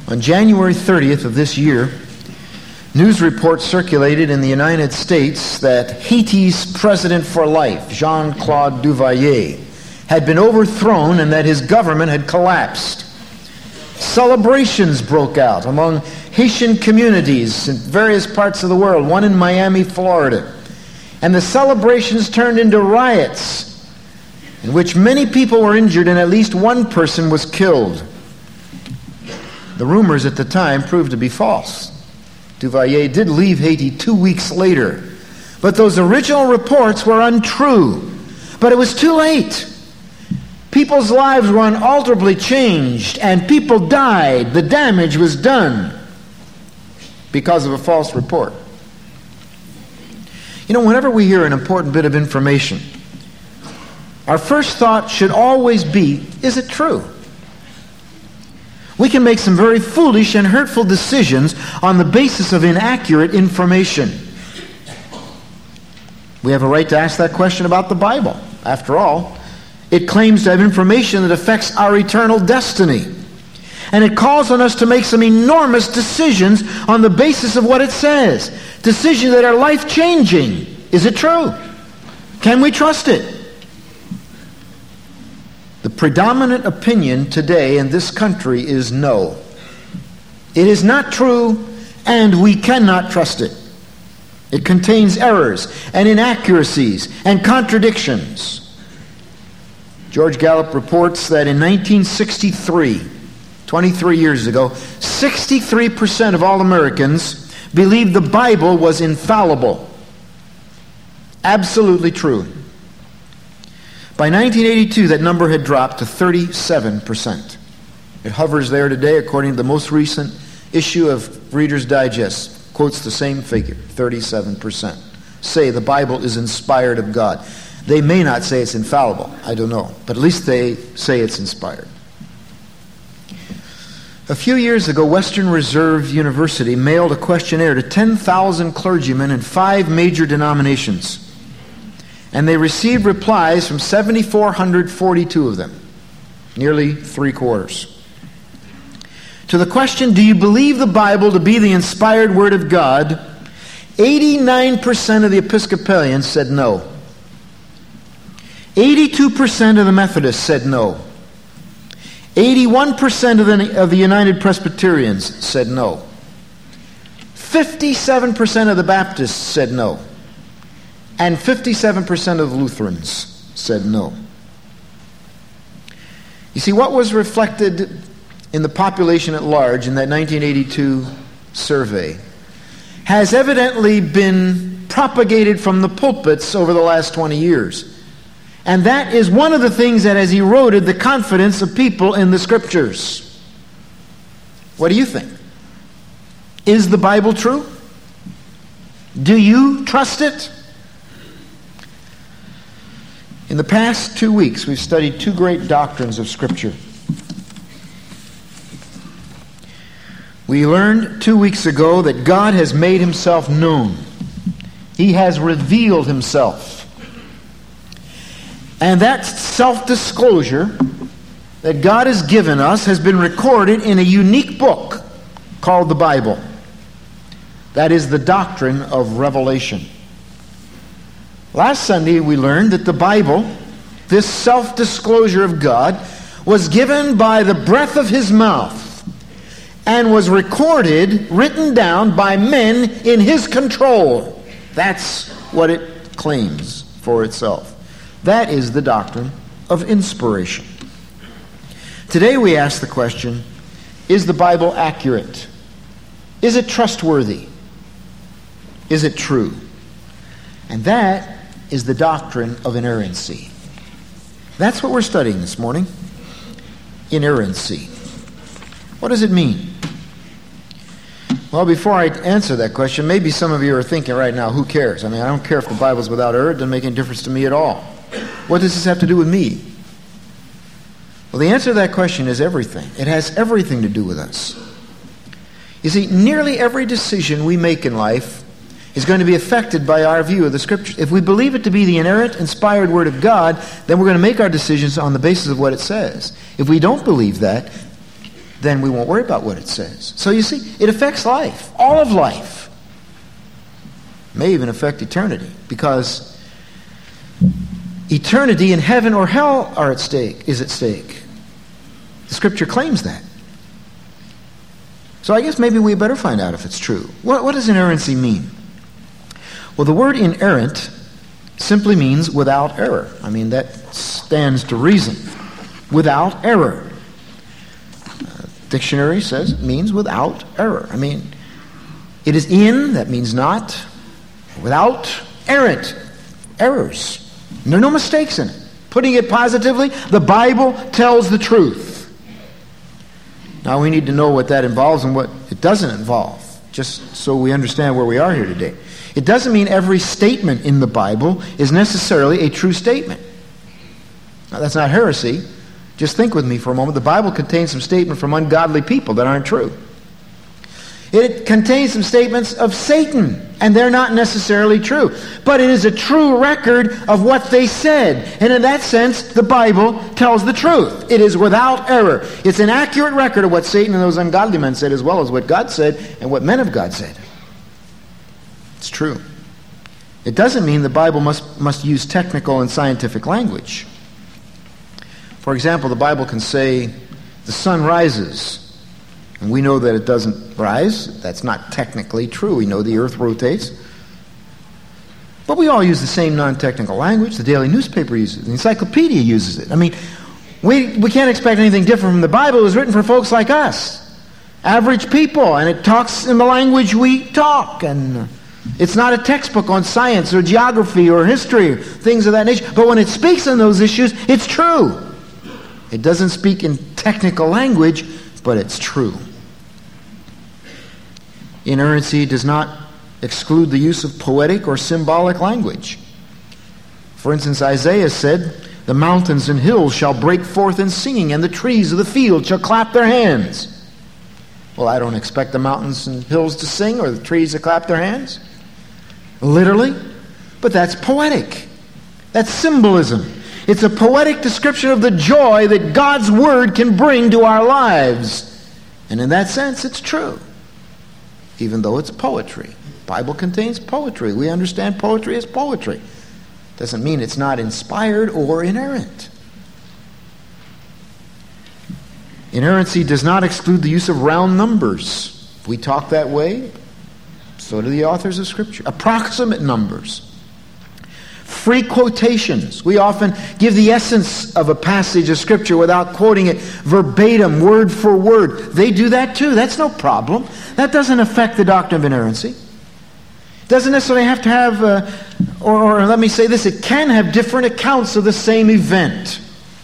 On January 30th of this year, news reports circulated in the United States that Haiti's president for life, Jean-Claude Duvalier, had been overthrown and that his government had collapsed. Celebrations broke out among Haitian communities in various parts of the world, one in Miami, Florida. And the celebrations turned into riots in which many people were injured and at least one person was killed. The rumors at the time proved to be false. Duvalier did leave Haiti 2 weeks later, but those original reports were untrue. But it was too late. People's lives were unalterably changed, and people died. The damage was done because of a false report. You know, whenever we hear an important bit of information, our first thought should always be, is it true? We can make some very foolish and hurtful decisions on the basis of inaccurate information. We have a right to ask that question about the Bible. After all, it claims to have information that affects our eternal destiny. And it calls on us to make some enormous decisions on the basis of what it says. Decisions that are life-changing. Is it true? Can we trust it? The predominant opinion today in this country is no. It is not true, and we cannot trust it. It contains errors and inaccuracies and contradictions. George Gallup reports that in 1963, 23 years ago, 63% of all Americans believed the Bible was infallible. Absolutely true. By 1982, that number had dropped to 37%. It hovers there today, according to the most recent issue of Reader's Digest. Quotes the same figure, 37%. Say the Bible is inspired of God. They may not say it's infallible. I don't know. But at least they say it's inspired. A few years ago, Western Reserve University mailed a questionnaire to 10,000 clergymen in 5 major denominations. And they received replies from 7,442 of them, nearly 3/4. To the question, do you believe the Bible to be the inspired Word of God, 89% of the Episcopalians said no. 82% of the Methodists said no. 81% of the United Presbyterians said no. 57% of the Baptists said no. And 57% of the Lutherans said no. You see, what was reflected in the population at large in that 1982 survey has evidently been propagated from the pulpits over the last 20 years. And that is one of the things that has eroded the confidence of people in the Scriptures. What do you think? Is the Bible true? Do you trust it? In the past 2 weeks, we've studied 2 great doctrines of Scripture. We learned 2 weeks ago that God has made Himself known. He has revealed Himself. And that self-disclosure that God has given us has been recorded in a unique book called the Bible. That is the doctrine of revelation. Last Sunday we learned that the Bible, this self-disclosure of God, was given by the breath of His mouth and was recorded, written down by men in His control. That's what it claims for itself. That is the doctrine of inspiration. Today we ask the question, is the Bible accurate? Is it trustworthy? Is it true? And that is the doctrine of inerrancy. That's what we're studying this morning. Inerrancy. What does it mean? Well, before I answer that question, maybe some of you are thinking right now, who cares? I mean, I don't care if the Bible's without error. It doesn't make any difference to me at all. What does this have to do with me? Well, the answer to that question is everything. It has everything to do with us. You see, nearly every decision we make in life is going to be affected by our view of the Scriptures. If we believe it to be the inerrant, inspired Word of God, then we're going to make our decisions on the basis of what it says. If we don't believe that, then we won't worry about what it says. So you see, it affects life, all of life. It may even affect eternity, because eternity in heaven or hell is at stake. The Scripture claims that. So I guess maybe we better find out if it's true. What does inerrancy mean? Well, the word inerrant simply means without error. I mean, that stands to reason. Without error. Dictionary says it means without error. I mean, it is in, that means not. Without errant. Errors. And there are no mistakes in it. Putting it positively, the Bible tells the truth. Now we need to know what that involves and what it doesn't involve, just so we understand where we are here today. It doesn't mean every statement in the Bible is necessarily a true statement. Now, that's not heresy. Just think with me for a moment. The Bible contains some statements from ungodly people that aren't true. It contains some statements of Satan, and they're not necessarily true. But it is a true record of what they said. And in that sense, the Bible tells the truth. It is without error. It's an accurate record of what Satan and those ungodly men said, as well as what God said and what men of God said. It's true. It doesn't mean the Bible must use technical and scientific language. For example, the Bible can say, the sun rises. And we know that it doesn't rise. That's not technically true. We know the earth rotates. But we all use the same non-technical language. The daily newspaper uses it. The encyclopedia uses it. I mean, we can't expect anything different from the Bible. It was written for folks like us, average people, and it talks in the language we talk. And it's not a textbook on science or geography or history or things of that nature. But when it speaks on those issues, it's true. It doesn't speak in technical language, but it's true. Inerrancy does not exclude the use of poetic or symbolic language. For instance, Isaiah said, the mountains and hills shall break forth in singing, and the trees of the field shall clap their hands. Well, I don't expect the mountains and hills to sing or the trees to clap their hands. Literally. But that's poetic. That's symbolism. It's a poetic description of the joy that God's Word can bring to our lives. And in that sense, it's true. Even though it's poetry. The Bible contains poetry. We understand poetry as poetry. Doesn't mean it's not inspired or inerrant. Inerrancy does not exclude the use of round numbers. If we talk that way, so do the authors of Scripture. Approximate numbers. Free quotations. We often give the essence of a passage of Scripture without quoting it verbatim, word for word. They do that too. That's no problem. That doesn't affect the doctrine of inerrancy. It doesn't necessarily have to have, or let me say this, it can have different accounts of the same event.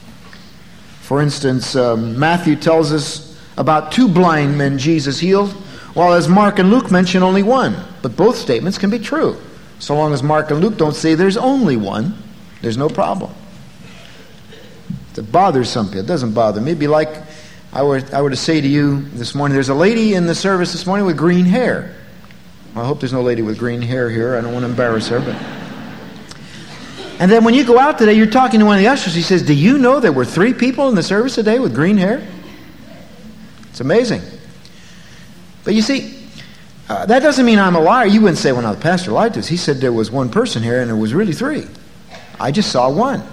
For instance, Matthew tells us about 2 blind men Jesus healed, while as Mark and Luke mention only one. But both statements can be true. So long as Mark and Luke don't say there's only one, there's no problem. It bothers some people. It doesn't bother me. It'd be like I were to say to you this morning, there's a lady in the service this morning with green hair. Well, I hope there's no lady with green hair here. I don't want to embarrass her. And then when you go out today, you're talking to one of the ushers. He says, do you know there were 3 people in the service today with green hair? It's amazing. But you see, that doesn't mean I'm a liar. You wouldn't say, well, now the pastor lied to us. He said there was 1 person here and there was really 3. I just saw 1.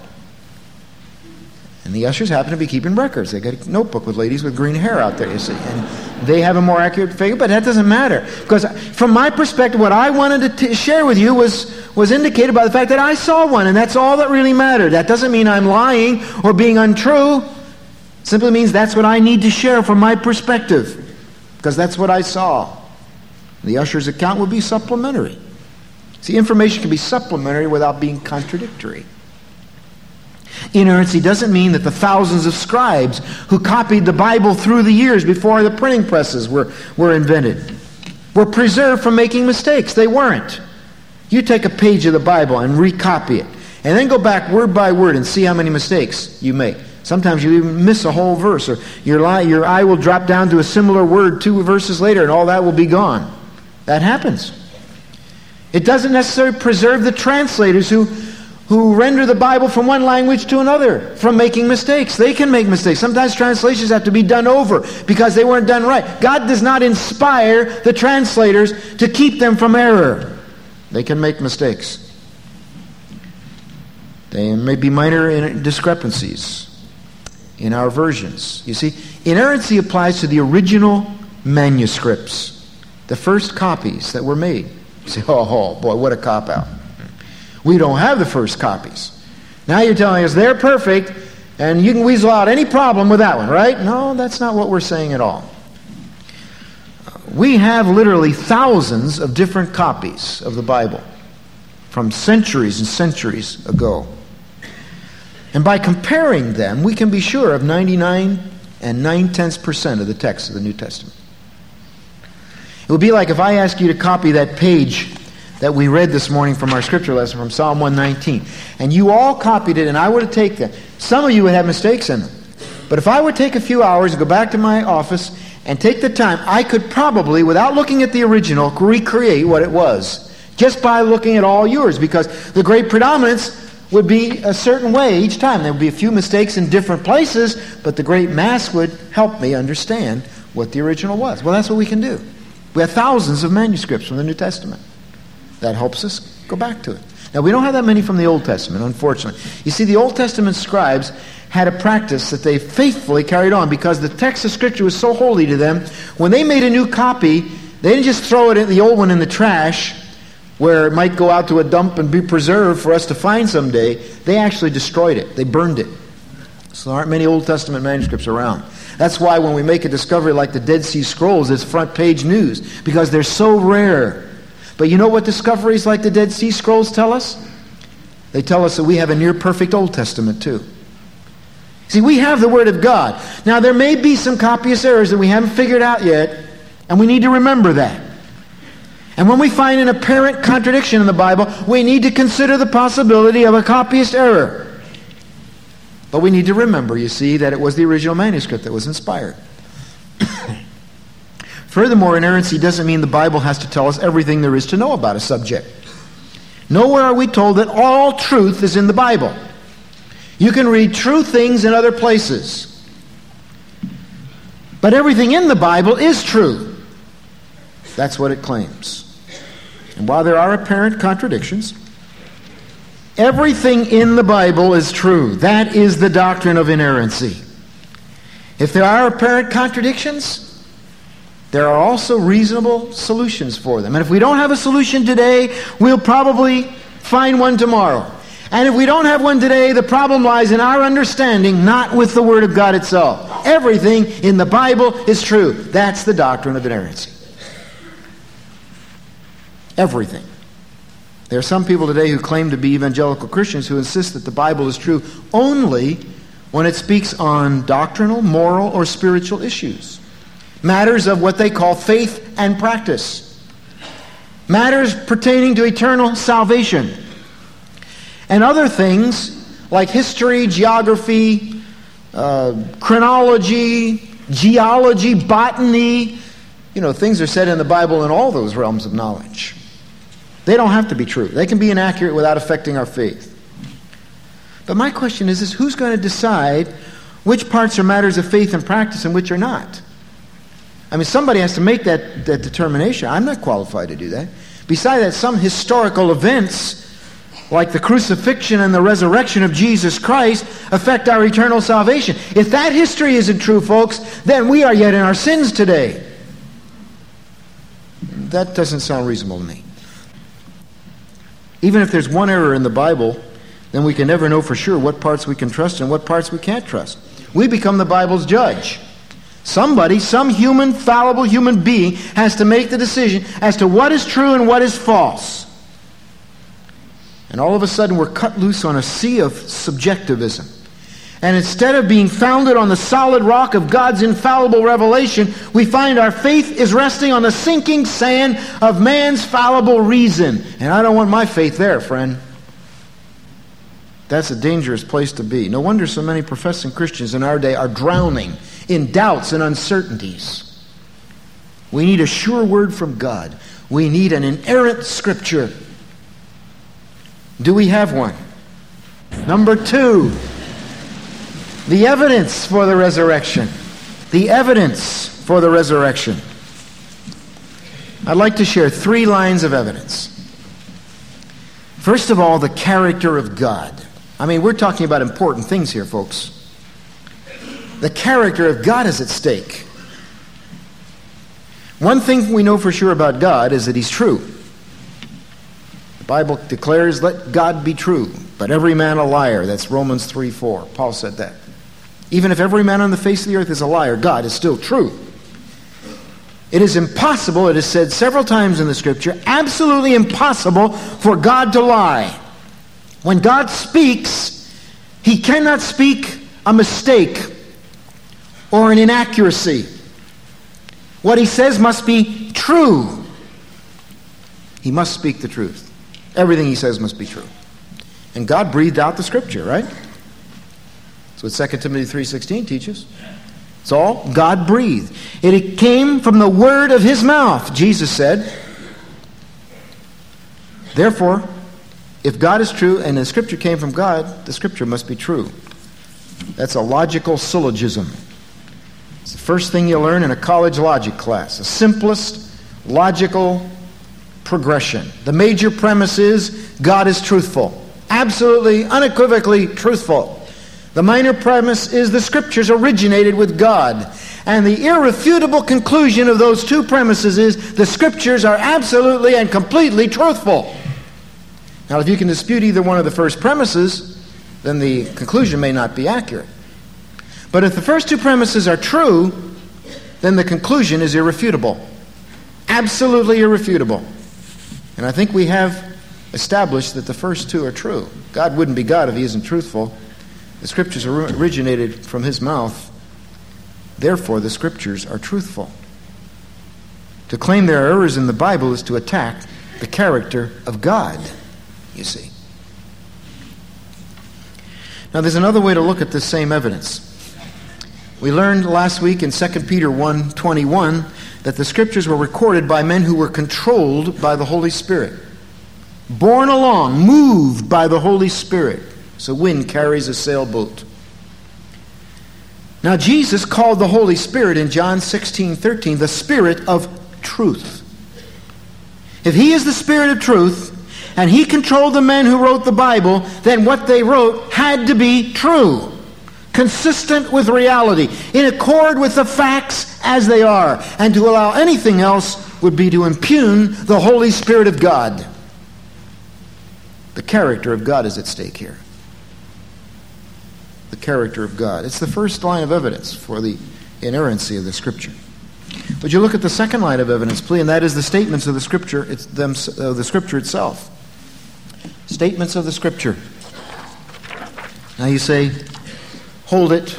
And the ushers happen to be keeping records. They got a notebook with ladies with green hair out there, you see. And they have a more accurate figure, but that doesn't matter. Because from my perspective, what I wanted to share with you was indicated by the fact that I saw 1, and that's all that really mattered. That doesn't mean I'm lying or being untrue. It simply means that's what I need to share from my perspective, because that's what I saw. The usher's account would be supplementary. See, information can be supplementary without being contradictory. Inerrancy doesn't mean that the thousands of scribes who copied the Bible through the years before the printing presses were invented were preserved from making mistakes. They weren't. You take a page of the Bible and recopy it, and then go back word by word and see how many mistakes you make. Sometimes you even miss a whole verse, or your eye will drop down to a similar word 2 verses later, and all that will be gone. That happens. It doesn't necessarily preserve the translators who who render the Bible from one language to another, from making mistakes. They can make mistakes. Sometimes translations have to be done over because they weren't done right. God does not inspire the translators to keep them from error. They can make mistakes. There may be minor discrepancies in our versions. You see, inerrancy applies to the original manuscripts, the first copies that were made. You say, oh boy, what a cop-out. We don't have the first copies. Now you're telling us they're perfect and you can weasel out any problem with that one, right? No, that's not what we're saying at all. We have literally thousands of different copies of the Bible from centuries and centuries ago. And by comparing them, we can be sure of 99 9/10% of the text of the New Testament. It would be like if I asked you to copy that page that we read this morning from our scripture lesson from Psalm 119, and you all copied it, and I were to take them. Some of you would have mistakes in them. But if I would take a few hours and go back to my office and take the time, I could probably, without looking at the original, recreate what it was, just by looking at all yours, because the great predominance would be a certain way each time. There would be a few mistakes in different places, but the great mass would help me understand what the original was. Well, that's what we can do. We have thousands of manuscripts from the New Testament. That helps us go back to it. Now, we don't have that many from the Old Testament, unfortunately. You see, the Old Testament scribes had a practice that they faithfully carried on because the text of Scripture was so holy to them. When they made a new copy, they didn't just throw the old one in the trash where it might go out to a dump and be preserved for us to find someday. They actually destroyed it. They burned it. So there aren't many Old Testament manuscripts around. That's why when we make a discovery like the Dead Sea Scrolls, it's front page news, because they're so rare. But you know what discoveries like the Dead Sea Scrolls tell us? They tell us that we have a near-perfect Old Testament too. See, we have the Word of God. Now, there may be some copyist errors that we haven't figured out yet, and we need to remember that. And when we find an apparent contradiction in the Bible, we need to consider the possibility of a copyist error. But we need to remember, you see, that it was the original manuscript that was inspired. Furthermore, inerrancy doesn't mean the Bible has to tell us everything there is to know about a subject. Nowhere are we told that all truth is in the Bible. You can read true things in other places. But everything in the Bible is true. That's what it claims. And while there are apparent contradictions, everything in the Bible is true. That is the doctrine of inerrancy. If there are apparent contradictions, there are also reasonable solutions for them. And if we don't have a solution today, we'll probably find one tomorrow. And if we don't have one today, the problem lies in our understanding, not with the Word of God itself. Everything in the Bible is true. That's the doctrine of inerrancy. Everything. There are some people today who claim to be evangelical Christians who insist that the Bible is true only when it speaks on doctrinal, moral, or spiritual issues. Matters of what they call faith and practice. Matters pertaining to eternal salvation. And other things like history, geography, chronology, geology, botany. You know, things are said in the Bible in all those realms of knowledge. They don't have to be true. They can be inaccurate without affecting our faith. But my question is who's going to decide which parts are matters of faith and practice and which are not? I mean, somebody has to make that determination. I'm not qualified to do that. Besides that, some historical events, like the crucifixion and the resurrection of Jesus Christ, affect our eternal salvation. If that history isn't true, folks, then we are yet in our sins today. That doesn't sound reasonable to me. Even if there's one error in the Bible, then we can never know for sure what parts we can trust and what parts we can't trust. We become the Bible's judge. Somebody, some human, fallible human being, has to make the decision as to what is true and what is false. And all of a sudden we're cut loose on a sea of subjectivism. And instead of being founded on the solid rock of God's infallible revelation, we find our faith is resting on the sinking sand of man's fallible reason. And I don't want my faith there, friend. That's a dangerous place to be. No wonder so many professing Christians in our day are drowning in doubts and uncertainties. We need a sure word from God. We need an inerrant Scripture. Do we have one? Number 2, the evidence for the resurrection. The evidence for the resurrection. I'd like to share 3 lines of evidence. First of all, the character of God. I mean, we're talking about important things here, folks. The character of God is at stake. One thing we know for sure about God is that He's true. The Bible declares, let God be true, but every man a liar. That's Romans 3:4. Paul said that. Even if every man on the face of the earth is a liar, God is still true. It is impossible, it is said several times in the Scripture, absolutely impossible for God to lie. When God speaks, He cannot speak a mistake or an inaccuracy. What He says must be true. He must speak the truth. Everything He says must be true. And God breathed out the Scripture, right? That's what 2 Timothy 3:16 teaches. It's all God breathed. It came from the word of His mouth, Jesus said. Therefore, if God is true and the Scripture came from God, the Scripture must be true. That's a logical syllogism. It's the first thing you learn in a college logic class. The simplest logical progression. The major premise is God is truthful. Absolutely, unequivocally truthful. The minor premise is the Scriptures originated with God. And the irrefutable conclusion of those 2 premises is the Scriptures are absolutely and completely truthful. Now, if you can dispute either one of the first premises, then the conclusion may not be accurate. But if the first 2 premises are true, then the conclusion is irrefutable. Absolutely irrefutable. And I think we have established that the first 2 are true. God wouldn't be God if He isn't truthful. The Scriptures originated from His mouth. Therefore, the Scriptures are truthful. To claim there are errors in the Bible is to attack the character of God, you see. Now, there's another way to look at this same evidence. We learned last week in 2 Peter 1:21 that the Scriptures were recorded by men who were controlled by the Holy Spirit. Borne along, moved by the Holy Spirit. So wind carries a sailboat. Now Jesus called the Holy Spirit in John 16:13 the Spirit of truth. If He is the Spirit of truth, and He controlled the men who wrote the Bible, then what they wrote had to be true, consistent with reality, in accord with the facts as they are. And to allow anything else would be to impugn the Holy Spirit of God. The character of God is at stake here. The character of God. It's the first line of evidence for the inerrancy of the Scripture. Would you look at the second line of evidence, please? And that is the statements of the Scripture, the Scripture itself. Statements of the Scripture. Now you say, hold it.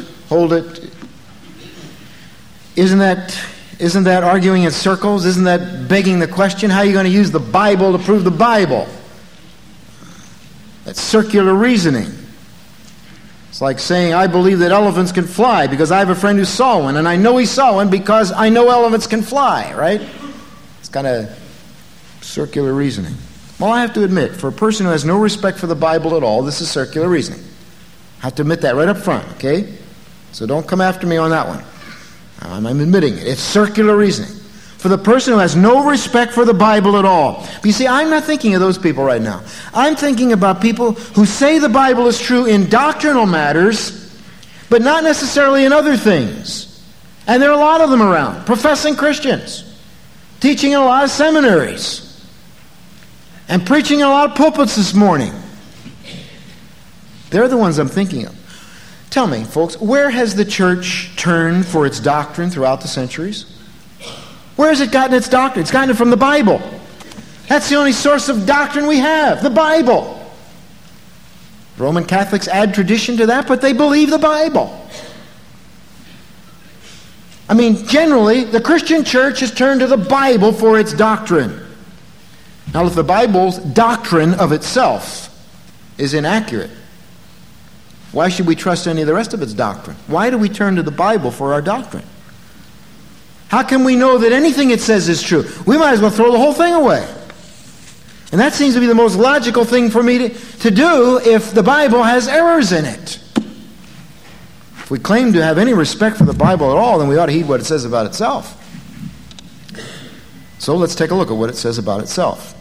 Isn't that arguing in circles? Isn't that begging the question? How are you going to use the Bible to prove the Bible? That's circular reasoning. It's like saying, I believe that elephants can fly because I have a friend who saw one, and I know he saw one because I know elephants can fly, right? It's kind of circular reasoning. Well, I have to admit, for a person who has no respect for the Bible at all, this is circular reasoning. I have to admit that right up front, okay? So don't come after me on that one. I'm admitting it. It's circular reasoning. For the person who has no respect for the Bible at all. But you see, I'm not thinking of those people right now. I'm thinking about people who say the Bible is true in doctrinal matters, but not necessarily in other things. And there are a lot of them around, professing Christians, teaching in a lot of seminaries, and preaching in a lot of pulpits this morning. They're the ones I'm thinking of. Tell me, folks, where has the church turned for its doctrine throughout the centuries? Where has it gotten its doctrine? It's gotten it from the Bible. That's the only source of doctrine we have, the Bible. Roman Catholics add tradition to that, but they believe the Bible. I mean, generally, the Christian church has turned to the Bible for its doctrine. Now, if the Bible's doctrine of itself is inaccurate, why should we trust any of the rest of its doctrine? Why do we turn to the Bible for our doctrine? How can we know that anything it says is true? We might as well throw the whole thing away. And that seems to be the most logical thing for me to do if the Bible has errors in it. If we claim to have any respect for the Bible at all, then we ought to heed what it says about itself. So let's take a look at what it says about itself.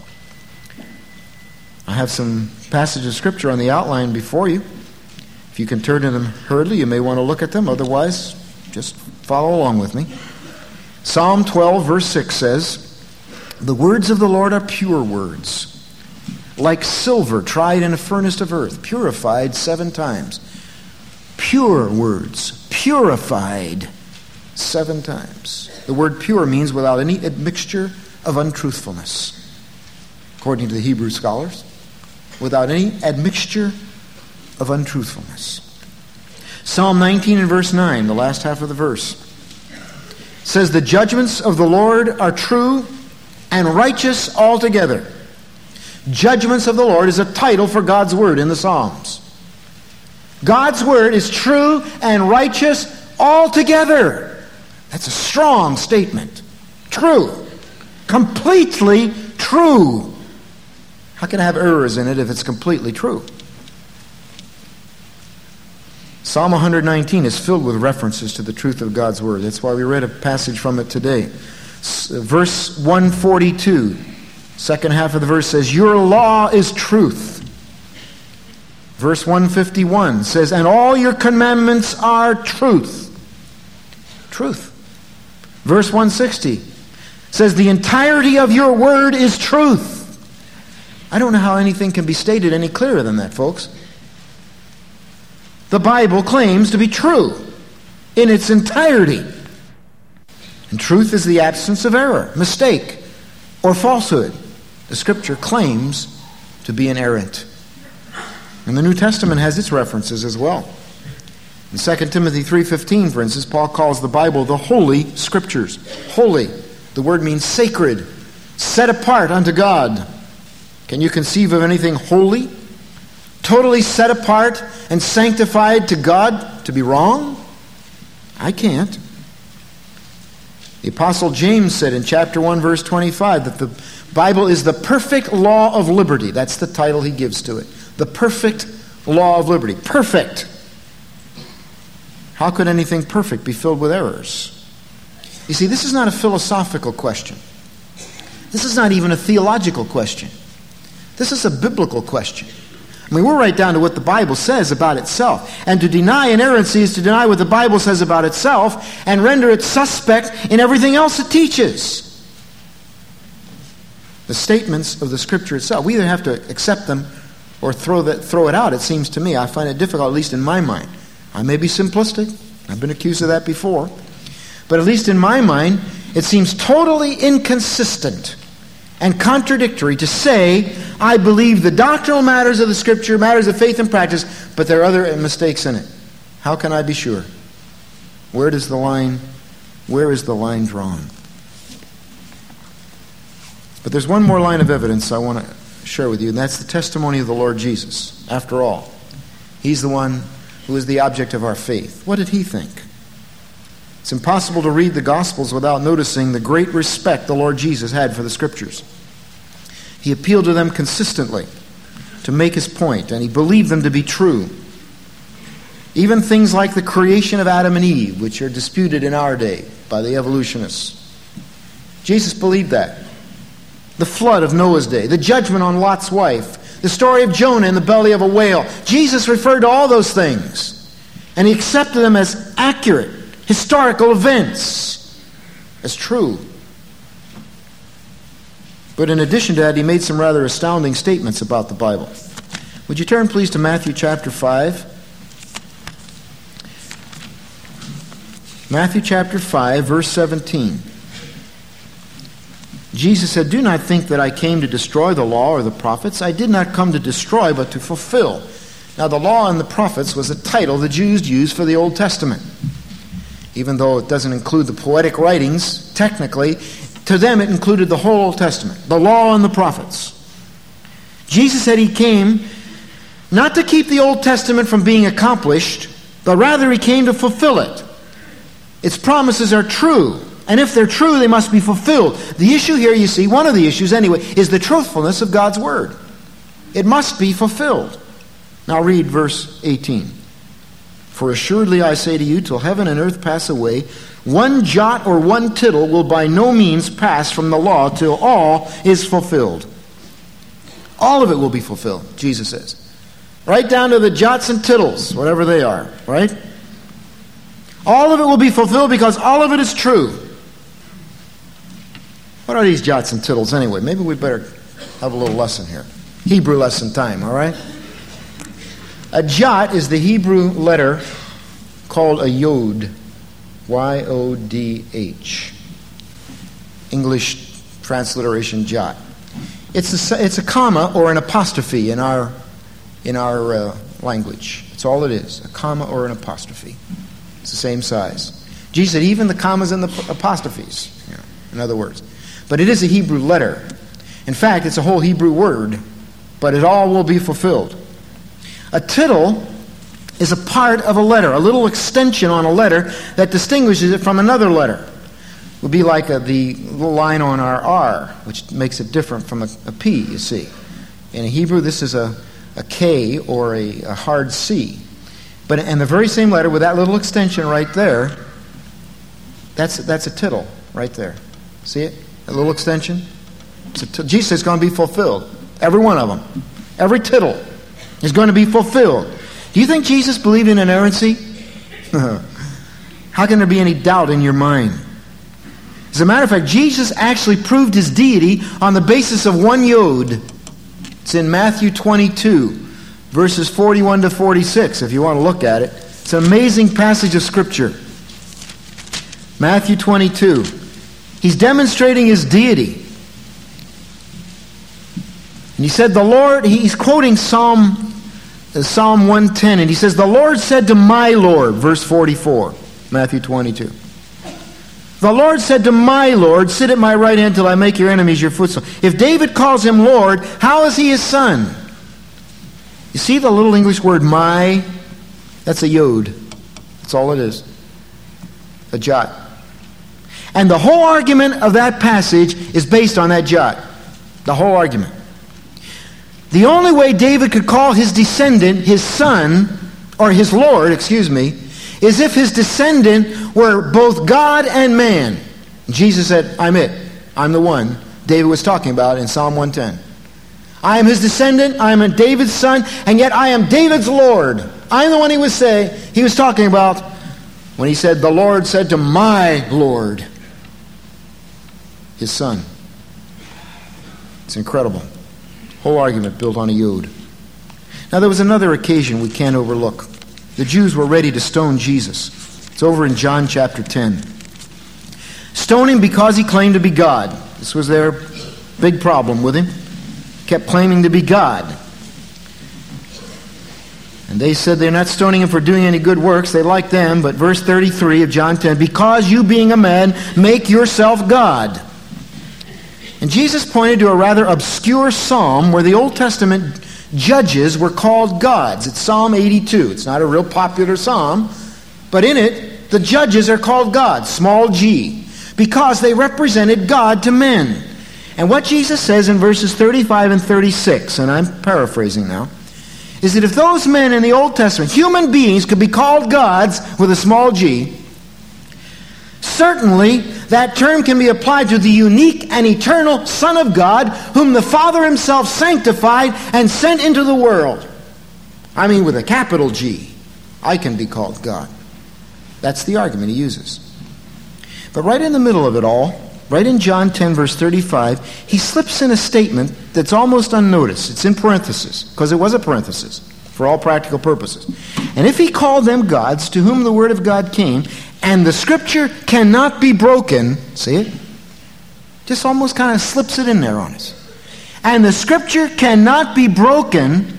I have some passages of Scripture on the outline before you. If you can turn to them hurriedly, you may want to look at them. Otherwise, just follow along with me. Psalm 12, verse 6 says, "The words of the Lord are pure words, like silver tried in a furnace of earth, purified 7 times. Pure words, purified 7 times. The word pure means without any admixture of untruthfulness, according to the Hebrew scholars. Without any admixture of untruthfulness. Psalm 19 and verse 9, the last half of the verse, says, "The judgments of the Lord are true and righteous altogether." Judgments of the Lord is a title for God's Word in the Psalms. God's Word is true and righteous altogether. That's a strong statement. True. Completely true. How can I have errors in it if it's completely true? Psalm 119 is filled with references to the truth of God's Word. That's why we read a passage from it today. Verse 142, second half of the verse says, "Your law is truth." Verse 151 says, "And all your commandments are truth." Truth. Verse 160 says, "The entirety of your word is truth." I don't know how anything can be stated any clearer than that, folks. The Bible claims to be true in its entirety. And truth is the absence of error, mistake, or falsehood. The Scripture claims to be inerrant. And the New Testament has its references as well. In 2 Timothy 3:15, for instance, Paul calls the Bible the Holy Scriptures. Holy. The word means sacred, set apart unto God. Can you conceive of anything holy, totally set apart and sanctified to God, to be wrong? I can't. The Apostle James said in chapter 1, verse 25, that the Bible is the perfect law of liberty. That's the title he gives to it. The perfect law of liberty. Perfect. How could anything perfect be filled with errors? You see, this is not a philosophical question. This is not even a theological question. This is a biblical question. I mean, we're right down to what the Bible says about itself. And to deny inerrancy is to deny what the Bible says about itself and render it suspect in everything else it teaches. The statements of the Scripture itself, we either have to accept them or throw it out, it seems to me. I find it difficult, at least in my mind. I may be simplistic. I've been accused of that before. But at least in my mind, it seems totally inconsistent and contradictory to say, I believe the doctrinal matters of the Scripture, matters of faith and practice, but there are other mistakes in it. How can I be sure? Where is the line drawn? But there's one more line of evidence I want to share with you, and that's the testimony of the Lord Jesus. After all, He's the one who is the object of our faith. What did He think? It's impossible to read the Gospels without noticing the great respect the Lord Jesus had for the Scriptures. He appealed to them consistently to make His point, and He believed them to be true. Even things like the creation of Adam and Eve, which are disputed in our day by the evolutionists. Jesus believed that. The flood of Noah's day, the judgment on Lot's wife, the story of Jonah in the belly of a whale. Jesus referred to all those things, and He accepted them as accurate historical events, as true. But in addition to that, He made some rather astounding statements about the Bible. Would you turn please to Matthew chapter 5? Matthew chapter 5, verse 17. Jesus said, "Do not think that I came to destroy the law or the prophets. I did not come to destroy, but to fulfill." Now, the law and the prophets was a title the Jews used for the Old Testament. Even though it doesn't include the poetic writings, technically, to them it included the whole Old Testament, the law and the prophets. Jesus said He came not to keep the Old Testament from being accomplished, but rather He came to fulfill it. Its promises are true And if they're true, they must be fulfilled. The issue here, you see, one of the issues anyway, is the truthfulness of God's word. It must be fulfilled. Now read verse 18. For assuredly I say to you, till heaven and earth pass away, one jot or one tittle will by no means pass from the law till all is fulfilled. All of it will be fulfilled, Jesus says. Right down to the jots and tittles, whatever they are, right? All of it will be fulfilled because all of it is true. What are these jots and tittles anyway? Maybe we better have a little lesson here. Hebrew lesson time, all right? A jot is the Hebrew letter called a yod. Y-O-D-H. English transliteration jot. It's a comma or an apostrophe in our language. That's all it is. A comma or an apostrophe. It's the same size. Jesus said even the commas and the apostrophes, in other words. But it is a Hebrew letter. In fact, it's a whole Hebrew word, but it all will be fulfilled. A tittle is a part of a letter, a little extension on a letter that distinguishes it from another letter. It would be like the little line on our R, which makes it different from a P, you see. In Hebrew, this is a K or a hard C. But in the very same letter with that little extension right there, that's a tittle right there. See it? A little extension? Jesus says it's going to be fulfilled. Every one of them. Every tittle is going to be fulfilled. Do you think Jesus believed in inerrancy? How can there be any doubt in your mind? As a matter of fact, Jesus actually proved his deity on the basis of one yod. It's in Matthew 22, verses 41 to 46, if you want to look at it. It's an amazing passage of Scripture. Matthew 22. He's demonstrating his deity. And he said, the Lord, he's quoting Psalm 110, and he says, the Lord said to my Lord, verse 44, Matthew 22. The Lord said to my Lord, sit at my right hand till I make your enemies your footstool. If David calls him Lord, how is he his son? You see the little English word my? That's a yod. That's all it is. A jot. And the whole argument of that passage is based on that jot. The whole argument. The only way David could call his descendant his son, or his Lord, is if his descendant were both God and man. Jesus said, I'm it. I'm the one David was talking about in Psalm 110. I am his descendant, I am David's son, and yet I am David's Lord. I'm the one he was talking about when he said, the Lord said to my Lord, his son. It's incredible. Whole argument built on a yod. Now there was another occasion we can't overlook. The Jews were ready to stone Jesus. It's over in John chapter 10. Stone him because he claimed to be God. This was their big problem with him. Kept claiming to be God. And they said they're not stoning him for doing any good works. They like them. But verse 33 of John 10, because you being a man, make yourself God. And Jesus pointed to a rather obscure psalm where the Old Testament judges were called gods. It's Psalm 82. It's not a real popular psalm, but in it, the judges are called gods, small g, because they represented God to men. And what Jesus says in verses 35 and 36, and I'm paraphrasing now, is that if those men in the Old Testament, human beings, could be called gods with a small g, certainly that term can be applied to the unique and eternal Son of God, whom the Father himself sanctified and sent into the world. I mean, with a capital G, I can be called God. That's the argument he uses. But right in the middle of it all, right in John 10, verse 35, he slips in a statement that's almost unnoticed. It's in parentheses, because it was a parenthesis for all practical purposes. And if he called them gods, to whom the word of God came, and the Scripture cannot be broken, see it? Just almost kind of slips it in there on us. And the Scripture cannot be broken.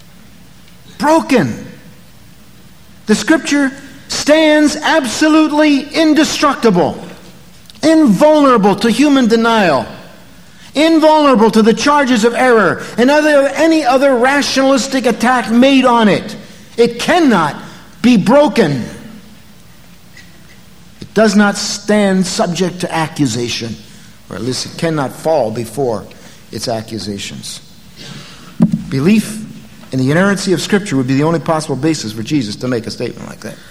The Scripture stands absolutely indestructible, invulnerable to human denial, invulnerable to the charges of error and any other rationalistic attack made on it. It cannot be broken. It does not stand subject to accusation, or at least it cannot fall before its accusations. Belief in the inerrancy of Scripture would be the only possible basis for Jesus to make a statement like that.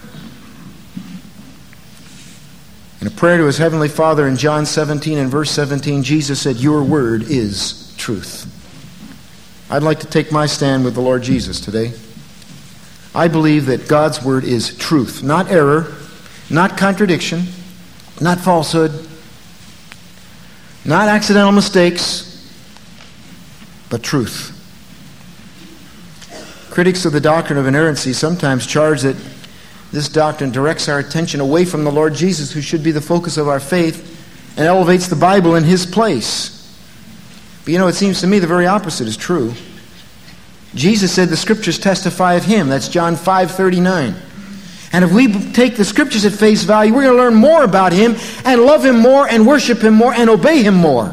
In a prayer to his heavenly Father in John 17 and verse 17, Jesus said, "Your word is truth." I'd like to take my stand with the Lord Jesus today. I believe that God's word is truth, not error, not contradiction, not falsehood, not accidental mistakes, but truth. Critics of the doctrine of inerrancy sometimes charge that this doctrine directs our attention away from the Lord Jesus, who should be the focus of our faith, and elevates the Bible in his place. But it seems to me the very opposite is true. Jesus said the Scriptures testify of him. That's John 5:39. And if we take the Scriptures at face value, we're going to learn more about him and love him more and worship him more and obey him more.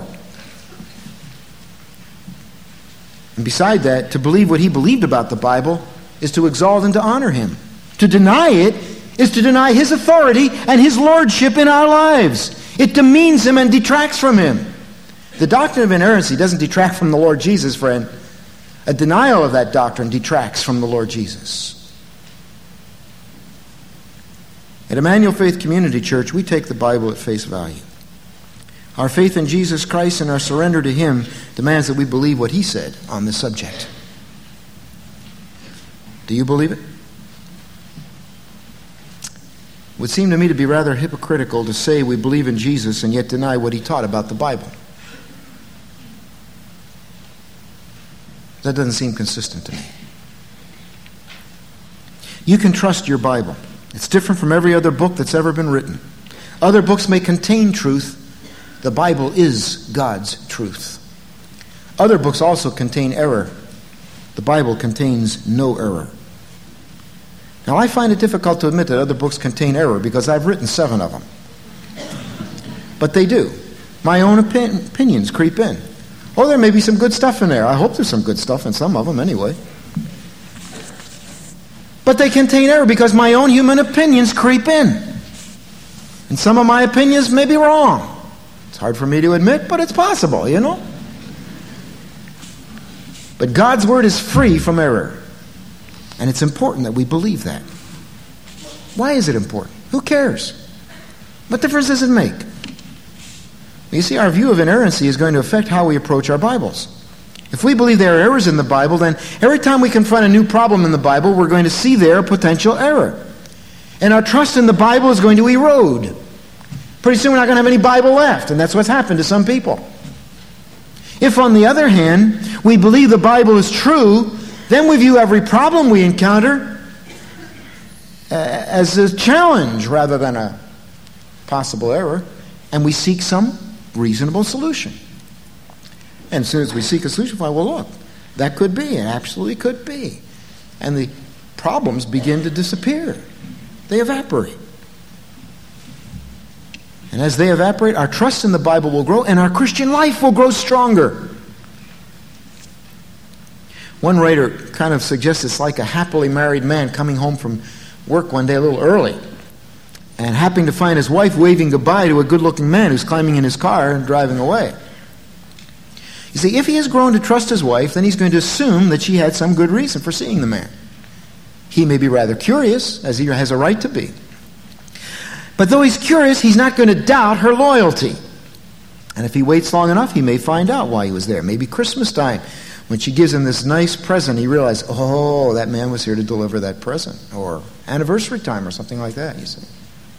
And beside that, to believe what he believed about the Bible is to exalt and to honor him. To deny it is to deny his authority and his lordship in our lives. It demeans him and detracts from him. The doctrine of inerrancy doesn't detract from the Lord Jesus, friend. A denial of that doctrine detracts from the Lord Jesus. At Emmanuel Faith Community Church, we take the Bible at face value. Our faith in Jesus Christ and our surrender to him demands that we believe what he said on this subject. Do you believe it? It would seem to me to be rather hypocritical to say we believe in Jesus and yet deny what he taught about the Bible. That doesn't seem consistent to me. You can trust your Bible. It's different from every other book that's ever been written. Other books may contain truth. The Bible is God's truth. Other books also contain error. The Bible contains no error. Now, I find it difficult to admit that other books contain error because I've written 7 of them. But they do. My own opinions creep in. Oh, there may be some good stuff in there. I hope there's some good stuff in some of them anyway. But they contain error because my own human opinions creep in. And some of my opinions may be wrong. It's hard for me to admit, but it's possible, But God's word is free from error. And it's important that we believe that. Why is it important? Who cares? What difference does it make? You see, our view of inerrancy is going to affect how we approach our Bibles. If we believe there are errors in the Bible, then every time we confront a new problem in the Bible, we're going to see there a potential error. And our trust in the Bible is going to erode. Pretty soon we're not going to have any Bible left, and that's what's happened to some people. If, on the other hand, we believe the Bible is true, then we view every problem we encounter as a challenge rather than a possible error, and we seek some reasonable solution. And as soon as we seek a solution, well, look, that could be, it absolutely could be. And the problems begin to disappear. They evaporate. And as they evaporate, our trust in the Bible will grow, and our Christian life will grow stronger. One writer kind of suggests it's like a happily married man coming home from work one day a little early and happening to find his wife waving goodbye to a good-looking man who's climbing in his car and driving away. You see, if he has grown to trust his wife, then he's going to assume that she had some good reason for seeing the man. He may be rather curious, as he has a right to be. But though he's curious, he's not going to doubt her loyalty. And if he waits long enough, he may find out why he was there. Maybe Christmas time, when she gives him this nice present, he realized, oh, that man was here to deliver that present. Or anniversary time or something like that, you see.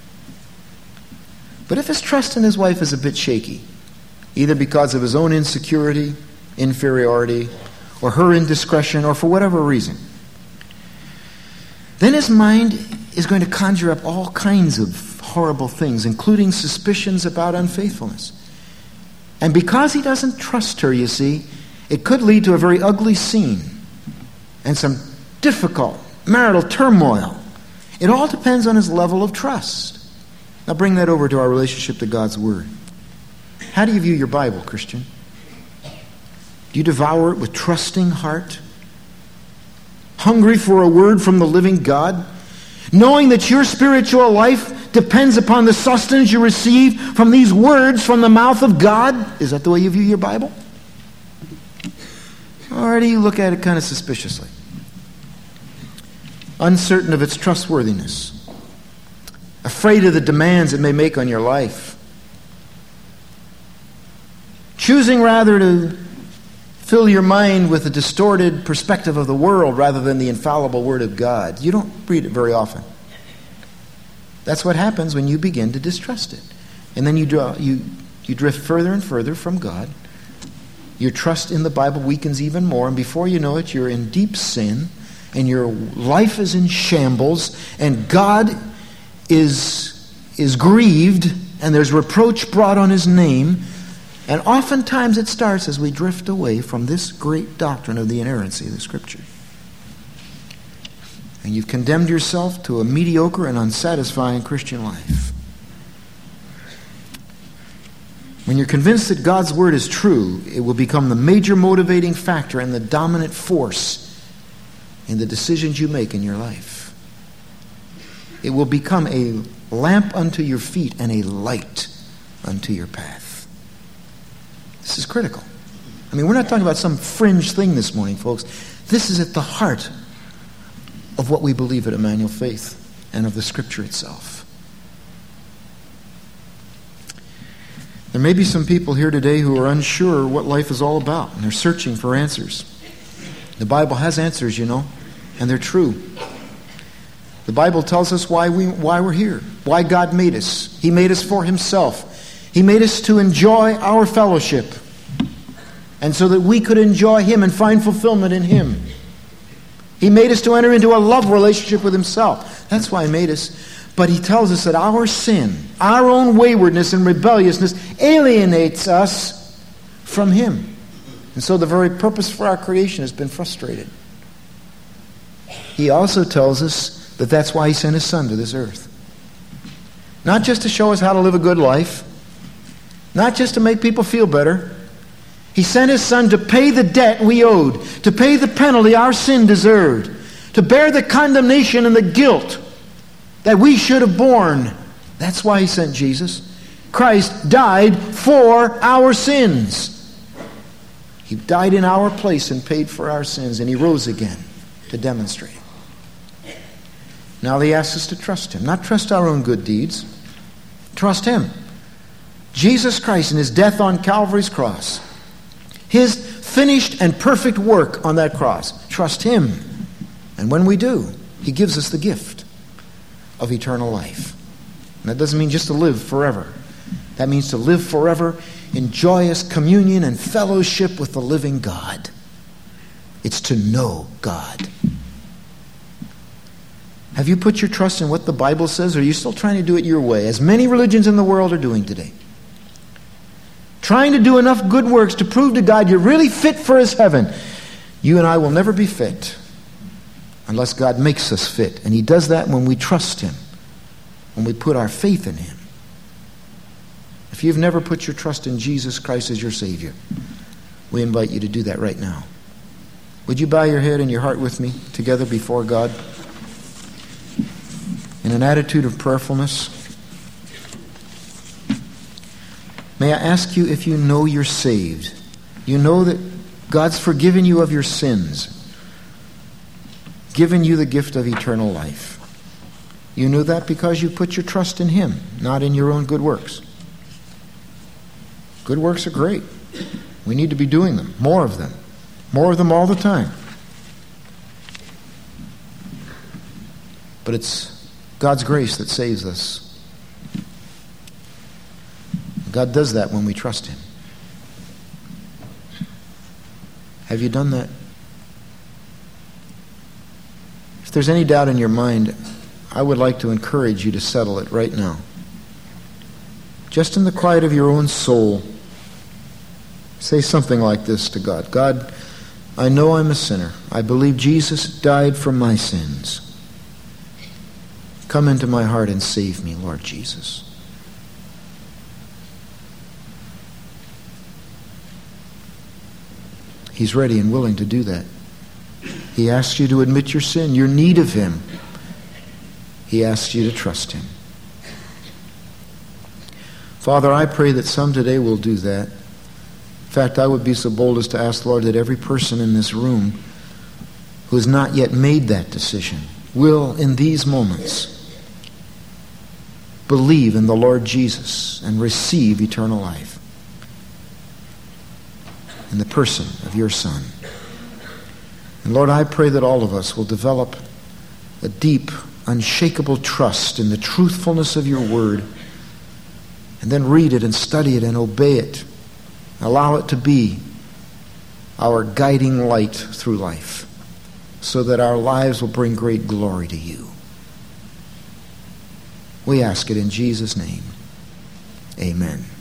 But if his trust in his wife is a bit shaky, either because of his own insecurity, inferiority, or her indiscretion, or for whatever reason, then his mind is going to conjure up all kinds of horrible things, including suspicions about unfaithfulness. And because he doesn't trust her, you see, it could lead to a very ugly scene and some difficult marital turmoil. It all depends on his level of trust. Now bring that over to our relationship to God's Word. How do you view your Bible, Christian? Do you devour it with trusting heart? Hungry for a word from the living God? knowing that your spiritual life depends upon the sustenance you receive from these words from the mouth of God? Is that the way you view your Bible? Or do you look at it kind of suspiciously? Uncertain of its trustworthiness, afraid of the demands it may make on your life, choosing rather to fill your mind with a distorted perspective of the world rather than the infallible Word of God. You don't read it very often. That's what happens when you begin to distrust it. And then you drift further and further from God. Your trust in the Bible weakens even more, and before you know it, you're in deep sin, and your life is in shambles, and God is grieved, and there's reproach brought on His name. And oftentimes it starts as we drift away from this great doctrine of the inerrancy of the Scripture. And you've condemned yourself to a mediocre and unsatisfying Christian life. When you're convinced that God's Word is true, it will become the major motivating factor and the dominant force in the decisions you make in your life. It will become a lamp unto your feet and a light unto your path. This is critical. I mean, we're not talking about some fringe thing this morning, folks. This is at the heart of what we believe at Emmanuel Faith and of the Scripture itself. There may be some people here today who are unsure what life is all about, and they're searching for answers. The Bible has answers, you know, and they're true. The Bible tells us why we're here, why God made us. He made us for Himself. He made us to enjoy our fellowship, and so that we could enjoy Him and find fulfillment in Him. He made us to enter into a love relationship with Himself. That's why He made us. But He tells us that our sin, our own waywardness and rebelliousness alienates us from Him. And so the very purpose for our creation has been frustrated. He also tells us that that's why He sent His Son to this earth. Not just to show us how to live a good life, not just to make people feel better. He sent His Son to pay the debt we owed, to pay the penalty our sin deserved, to bear the condemnation and the guilt that we should have borne. That's why He sent Jesus. Christ died for our sins. He died in our place and paid for our sins, and He rose again to demonstrate. Now He asks us to trust Him, not trust our own good deeds. Trust Him. Jesus Christ and His death on Calvary's cross, His finished and perfect work on that cross. Trust Him. And when we do, He gives us the gift of eternal life. And that doesn't mean just to live forever. That means to live forever in joyous communion and fellowship with the living God. It's to know God. Have you put your trust in what the Bible says, or are you still trying to do it your way, as many religions in the world are doing today? Trying to do enough good works to prove to God you're really fit for His heaven. You and I will never be fit unless God makes us fit. And He does that when we trust Him, when we put our faith in Him. If you've never put your trust in Jesus Christ as your Savior, we invite you to do that right now. Would you bow your head and your heart with me together before God in an attitude of prayerfulness? May I ask you if you know you're saved. You know that God's forgiven you of your sins, given you the gift of eternal life. You know that because you put your trust in Him, not in your own good works. Good works are great. We need to be doing them, more of them all the time. But it's God's grace that saves us. God does that when we trust Him. Have you done that? If there's any doubt in your mind, I would like to encourage you to settle it right now. Just in the quiet of your own soul, say something like this to God. God, I know I'm a sinner. I believe Jesus died for my sins. Come into my heart and save me, Lord Jesus. He's ready and willing to do that. He asks you to admit your sin, your need of Him. He asks you to trust him. Father, I pray that some today will do that. In fact, I would be so bold as to ask, Lord, that every person in this room who has not yet made that decision will, in these moments, believe in the Lord Jesus and receive eternal life in the person of your Son. And Lord, I pray that all of us will develop a deep, unshakable trust in the truthfulness of your word, and then read it and study it and obey it. Allow it to be our guiding light through life, so that our lives will bring great glory to you. We ask it in Jesus' name. Amen.